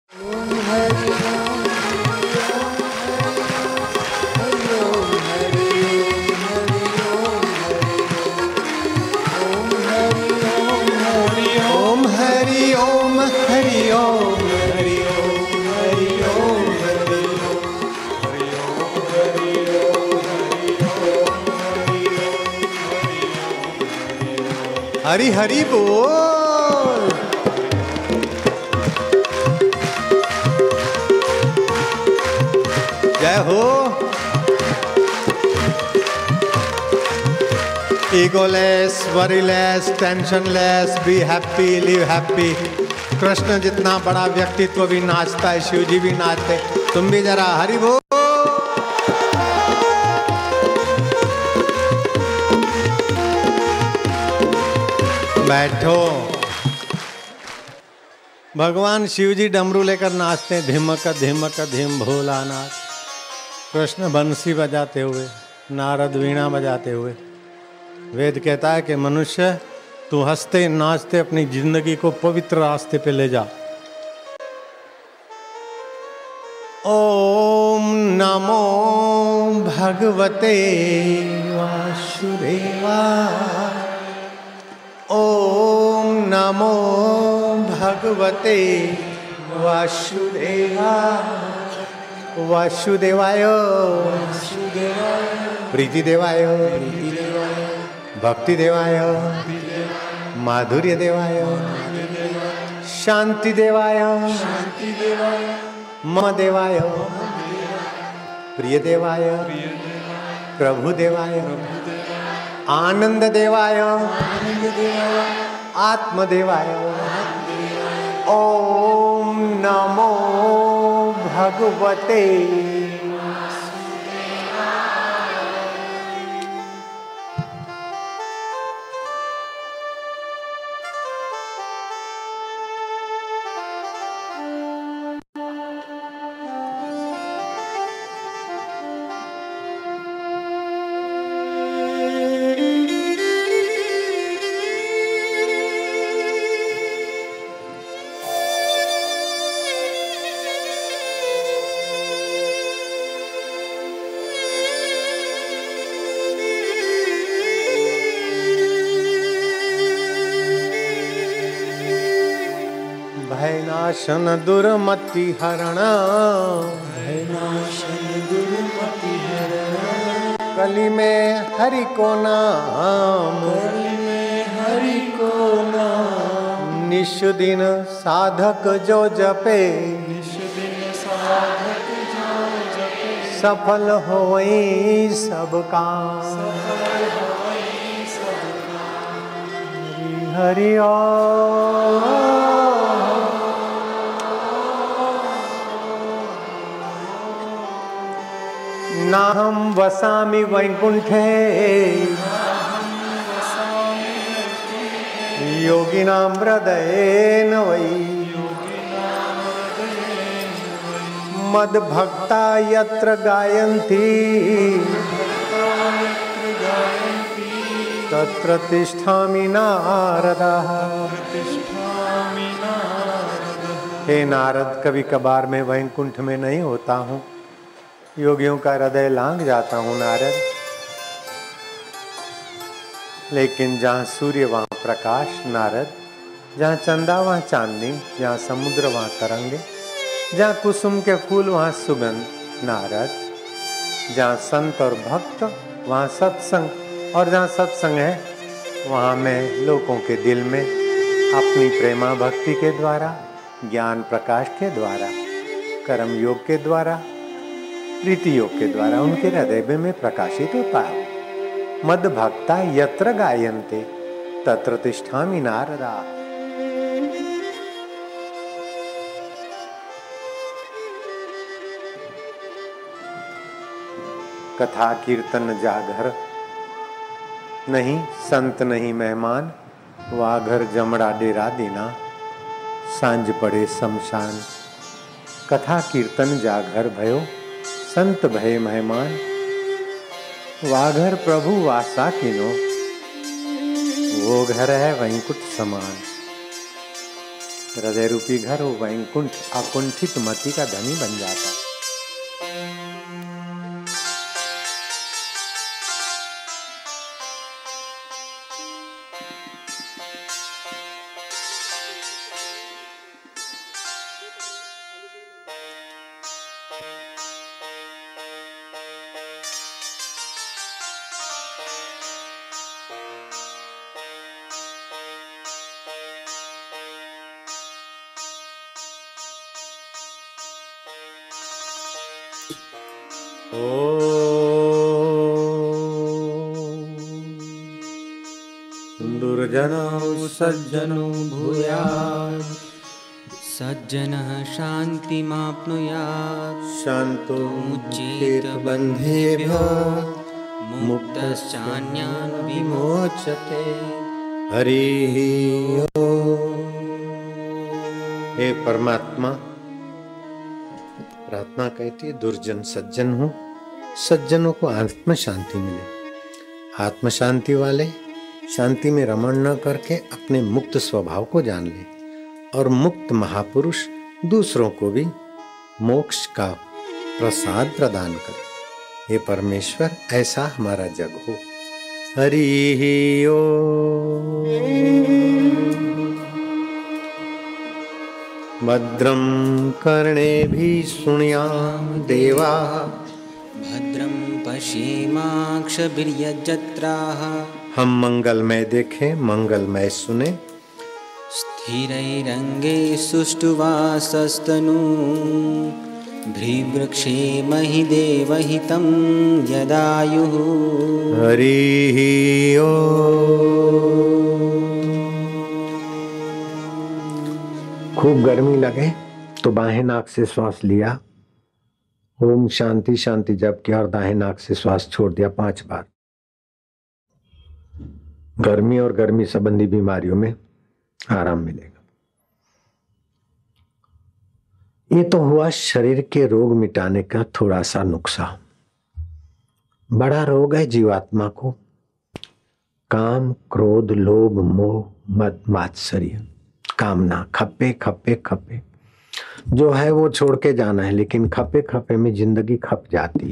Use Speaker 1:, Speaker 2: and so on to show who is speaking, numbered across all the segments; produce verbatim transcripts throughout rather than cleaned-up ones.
Speaker 1: हरि हरि बोल। जय हो। Egoless, worryless, tensionless, be happy, live happy. Krishna जितना बड़ा व्यक्तित्व भी नाचता है, शिव जी भी नाचते, तुम भी जरा हरि बोल। बैठो। भगवान शिव जी डमरू लेकर नाचते हैं, धिमक धिमक धिम भोलानाथ। कृष्ण बंसी बजाते हुए, नारद वीणा बजाते हुए। वेद कहता है कि मनुष्य तू हंसते नाचते अपनी जिंदगी को पवित्र रास्ते पे ले जा। ओम नमो भगवते वासुदेवाय। ओम नमो भगवते वासुदेवाय। वासुदेवाय प्रीति देवाय, भक्ति देवाय, माधुर्य देवाय, शांति देवाय, मम देवाय, प्रिय देवाय, प्रभु देवाय, आनंद देवाय, आत्मदेवाय। ओम नमो भगवते। भयनाशन दुर्मति हरण, भयनाशन दुर्मति हरण। कली में हरि को नाम, कली में हरि को नाम। निश दिन साधक जो जपे, निश दिन साधक जो जपे। सफल होई सब काम, सफल होई सब काम। हरि हरि नाहं वसामि वैकुंठे, योगिनां हृदयेन वै। मद्भक्ता यत्र गायन्ति, तत्र तिष्ठामि नारदः। हे नारद, कभी कभार मैं वैकुंठ में नहीं होता हूँ, योगियों का हृदय लांघ जाता हूँ नारद। लेकिन जहाँ सूर्य वहाँ प्रकाश नारद, जहाँ चंदा वहाँ चांदनी, जहाँ समुद्र वहाँ तरंगे, जहाँ कुसुम के फूल वहाँ सुगंध नारद, जहाँ संत और भक्त वहाँ सत्संग, और जहाँ सत्संग है वहाँ मैं लोगों के दिल में अपनी प्रेमा भक्ति के द्वारा, ज्ञान प्रकाश के द्वारा, कर्म योग के द्वारा, प्रीति योग के द्वारा उनके हृदय में प्रकाशित होता है। मद भक्ता यत्र गायन्ते तत्र तिष्ठामि नारदा। कथा कीर्तन जागर नहीं, संत नहीं मेहमान, वा घर जमड़ा डेरा देना, सांझ पड़े शमशान। कथा कीर्तन जागर भयो, संत भय मेहमान, वाघर प्रभु वासा किनो, वो घर है वैकुंठ समान। हृदय रूपी घर हो वैकुंठ अकुंठित मति का धनी बन जाता है। दुर्जनौ सज्जनो भूयात्
Speaker 2: सज्जनः शान्तिमाप्नुयात्
Speaker 1: शान्तो
Speaker 2: मुच्येत
Speaker 1: बन्धेभ्यो
Speaker 2: मुक्तश्चान्यान्
Speaker 1: विमोचते। हरिः ओम्। हे परमात्मा, प्रार्थना कहती है दुर्जन सज्जन हूँ, सज्जनों को आत्म शांति मिले। आत्म शांति वाले शांति में रमण न करके अपने मुक्त स्वभाव को जान ले और मुक्त महापुरुष दूसरों को भी मोक्ष का प्रसाद प्रदान करे। हे परमेश्वर, ऐसा हमारा जग हो। हरि ओम। भद्रं कर्णेभिः शृणुयाम देवा
Speaker 2: भद्रं पश्येमाक्षभिर्यजत्राः
Speaker 1: हम मंगलमय देखें, मंगलमय सुने।
Speaker 2: स्थिरैरङ्गे सुष्ठुवासस्तनू भ्रीवृक्षेमहि देवहितं यदायुः।
Speaker 1: हरिः ओम। खूब गर्मी लगे तो बाहें नाक से श्वास लिया, ओम शांति शांति जप किया और दाहिने नाक से श्वास छोड़ दिया पांच बार। गर्मी और गर्मी संबंधी बीमारियों में आराम मिलेगा। ये तो हुआ शरीर के रोग मिटाने का थोड़ा सा नुस्खा। बड़ा रोग है जीवात्मा को काम, क्रोध, लोभ, मोह, मद, मात्सर्य, कामना। खप्पे खप्पे खप्पे जो है वो छोड़ के जाना है, लेकिन खप्पे खप्पे में जिंदगी खप जाती।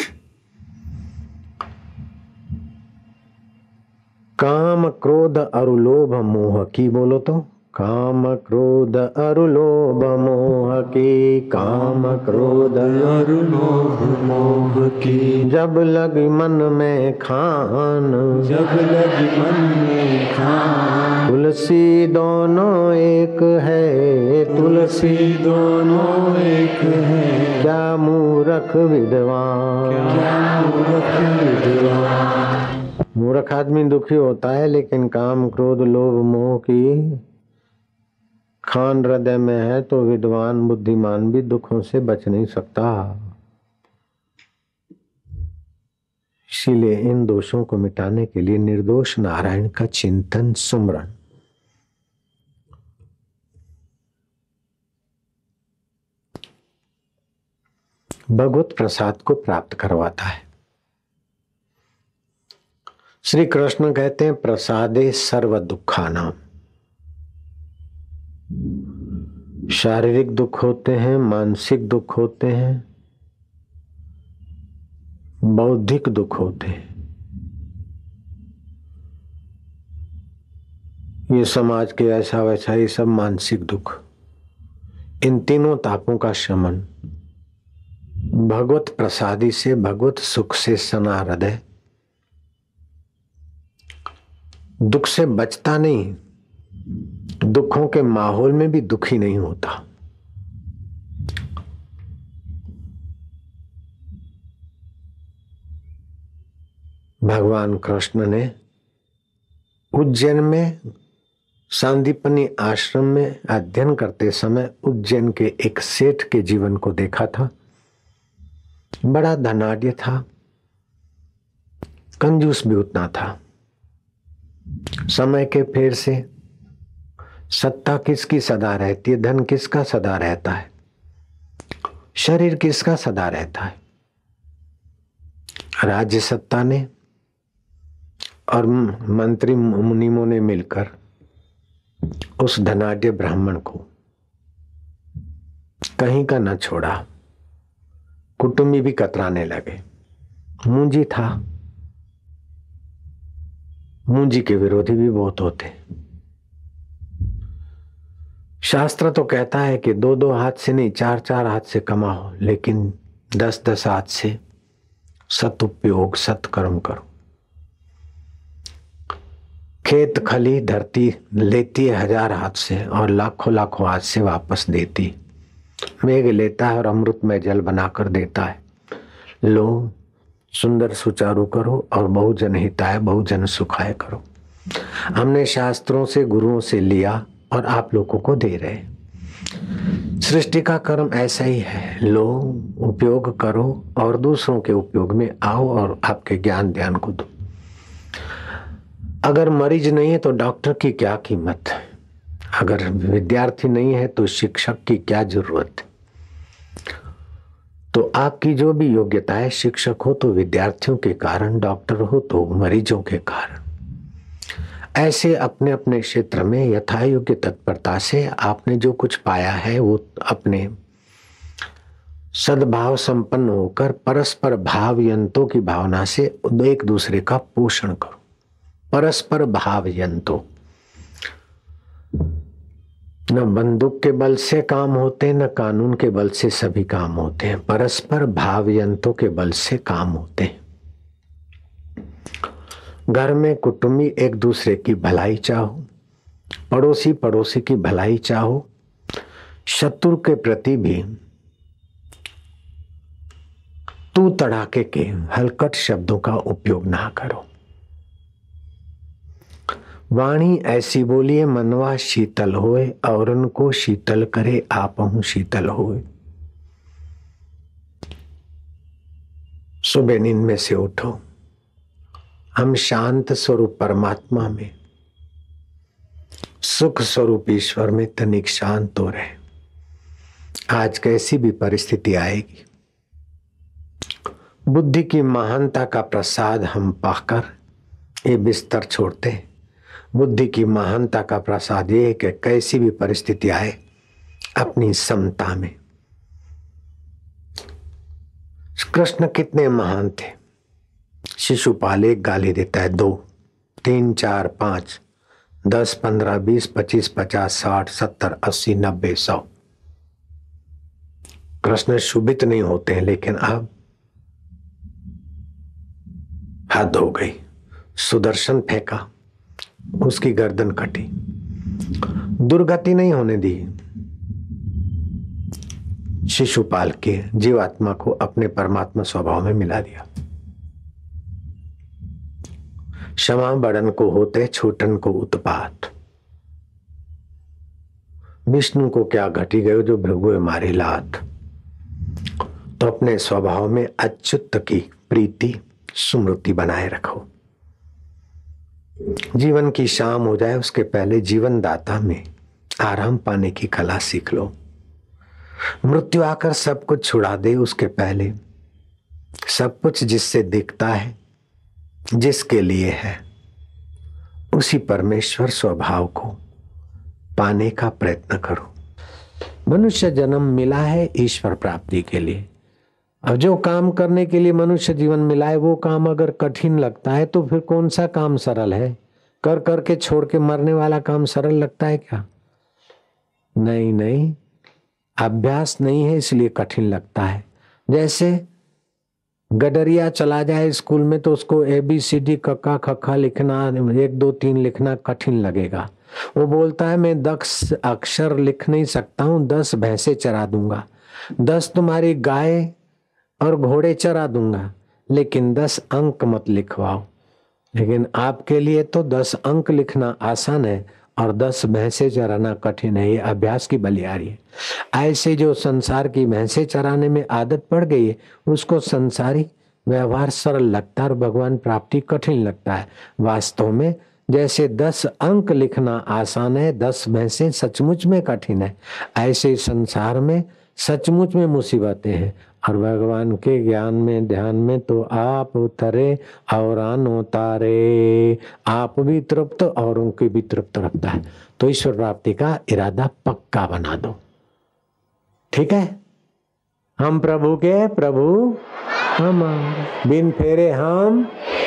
Speaker 1: काम, क्रोध और लोभ मोह की बोलो तो काम, क्रोध और लोभ मोह की, काम, क्रोध और लोभ मोह की। जब लगी मन में खान, जब लगी मन में खान। तुलसी दोनों एक है, तुलसी दोनों एक है। क्या मूर्ख विद्वान, क्या मूर्ख विद्वान। मूर्ख आदमी दुखी होता है, लेकिन काम, क्रोध, लोभ, मोह की खान हृदय में है तो विद्वान बुद्धिमान भी दुखों से बच नहीं सकता। इसीलिए इन दोषों को मिटाने के लिए निर्दोष नारायण का चिंतन, सुमरन। भगवत प्रसाद को प्राप्त करवाता है। श्री कृष्ण कहते हैं प्रसादे सर्व दुखानाम। शारीरिक दुख होते हैं, मानसिक दुख होते हैं, बौद्धिक दुख होते हैं। ये समाज के ऐसा वैसा ये सब मानसिक दुख। इन तीनों तापों का शमन भगवत प्रसादी से, भगवत सुख से सना हृदय दुख से बचता नहीं, दुखों के माहौल में भी दुखी नहीं होता। भगवान कृष्ण ने उज्जैन में सांदीपनी आश्रम में अध्ययन करते समय उज्जैन के एक सेठ के जीवन को देखा था। बड़ा धनाढ्य था, कंजूस भी उतना था। समय के फेर से सत्ता किसकी सदा रहती है, धन किसका सदा रहता है, शरीर किसका सदा रहता है। राज्य सत्ता ने और मंत्री मुनिमों ने मिलकर उस धनाढ्य ब्राह्मण को कहीं का न छोड़ा। कुटुंबी भी कतराने लगे। मुंजी था, मुंजी के विरोधी भी बहुत होते। शास्त्र तो कहता है कि दो दो हाथ से नहीं, चार चार हाथ से कमाओ, लेकिन दस दस हाथ से सदुपयोग सत्कर्म करो। खेत खली धरती लेती है हजार हाथ से और लाखों लाखों हाथ से वापस देती। मेघ लेता है और अमृत में जल बनाकर देता है। लो, सुंदर सुचारू करो और बहुजन हिताय बहुजन सुखाय करो। हमने शास्त्रों से गुरुओं से लिया और आप लोगों को दे रहे। सृष्टि का कर्म ऐसा ही है, लो, उपयोग करो और दूसरों के उपयोग में आओ और आपके ज्ञान ध्यान को दो। अगर मरीज नहीं है तो डॉक्टर की क्या कीमत है, अगर विद्यार्थी नहीं है तो शिक्षक की क्या जरूरत है। तो आपकी जो भी योग्यता है, शिक्षक हो तो विद्यार्थियों के कारण, डॉक्टर हो तो मरीजों के कारण। ऐसे अपने अपने क्षेत्र में यथा योग्य तत्परता से आपने जो कुछ पाया है वो अपने सद्भाव संपन्न होकर परस्पर भाव यंत्रों की भावना से एक दूसरे का पोषण करो। परस्पर भाव यंत्रों, न बंदूक के बल से काम होते, न कानून के बल से सभी काम होते हैं। परस्पर भाव यंत्रों के बल से काम होते हैं। घर में कुटुंबी एक दूसरे की भलाई चाहो, पड़ोसी पड़ोसी की भलाई चाहो, शत्रु के प्रति भी तू तड़ाके के हलकट शब्दों का उपयोग ना करो। वाणी ऐसी बोलिए मनवा शीतल होए, और उनको शीतल करे आपहु शीतल होए। सुबह नींद में से उठो, हम शांत स्वरूप परमात्मा में, सुख स्वरूप ईश्वर में तनिक शांत हो रहे। आज कैसी भी परिस्थिति आएगी, बुद्धि की महानता का प्रसाद हम पाकर ये बिस्तर छोड़ते हैं। बुद्धि की महानता का प्रसाद ये है कि कैसी भी परिस्थिति आए अपनी समता में। कृष्ण कितने महान थे। शिशुपाल एक गाली देता है, दो, तीन, चार, पांच, दस, पंद्रह, बीस, पच्चीस, पचास, साठ, सत्तर, अस्सी, नब्बे, सौ। कृष्ण शुभित नहीं होते हैं, लेकिन अब हद हो गई। सुदर्शन फेंका, उसकी गर्दन कटी, दुर्गति नहीं होने दी। शिशुपाल के जीवात्मा को अपने परमात्मा स्वभाव में मिला दिया। क्षमा बड़न को होते, छूटन को उत्पात। विष्णु को क्या घटी गयो जो भृगुए मारी लात। तो अपने स्वभाव में अच्युत की प्रीति स्मृति बनाए रखो। जीवन की शाम हो जाए उसके पहले जीवन दाता में आराम पाने की कला सीख लो। मृत्यु आकर सब कुछ छुड़ा दे उसके पहले सब कुछ जिससे दिखता है, जिसके लिए है, उसी परमेश्वर स्वभाव को पाने का प्रयत्न करो। मनुष्य जन्म मिला है ईश्वर प्राप्ति के लिए। अब जो काम करने के लिए मनुष्य जीवन मिला है वो काम अगर कठिन लगता है तो फिर कौन सा काम सरल है? कर करके छोड़ के मरने वाला काम सरल लगता है क्या? नहीं नहीं, अभ्यास नहीं है इसलिए कठिन लगता है। जैसे गडरिया चला जाए स्कूल में तो उसको ए बी सी डी कक्का खक्का लिखना, एक दो तीन लिखना कठिन लगेगा। वो बोलता है मैं दस अक्षर लिख नहीं सकता हूँ, दस भैंसे चरा दूंगा, दस तुम्हारी गाय और घोड़े चरा दूंगा, लेकिन दस अंक मत लिखवाओ। लेकिन आपके लिए तो दस अंक लिखना आसान है और दस भैंसे चराना कठिन है। ये अभ्यास की बलिहारी है। ऐसे जो संसार की भैंसे चराने में आदत पड़ गई है उसको संसारी व्यवहार सरल लगता है और भगवान प्राप्ति कठिन लगता है। वास्तव में जैसे दस अंक लिखना आसान है, दस भैंसे सचमुच में कठिन है। ऐसे संसार में सचमुच में मुसीबतें हैं और भगवान के ज्ञान में ध्यान में तो आप उतरे और आन उतारे, आप भी तृप्त और उनके भी तृप्त रखता है। तो ईश्वर प्राप्ति का इरादा पक्का बना दो। ठीक है, हम प्रभु के प्रभु हमारे, बिन फेरे हम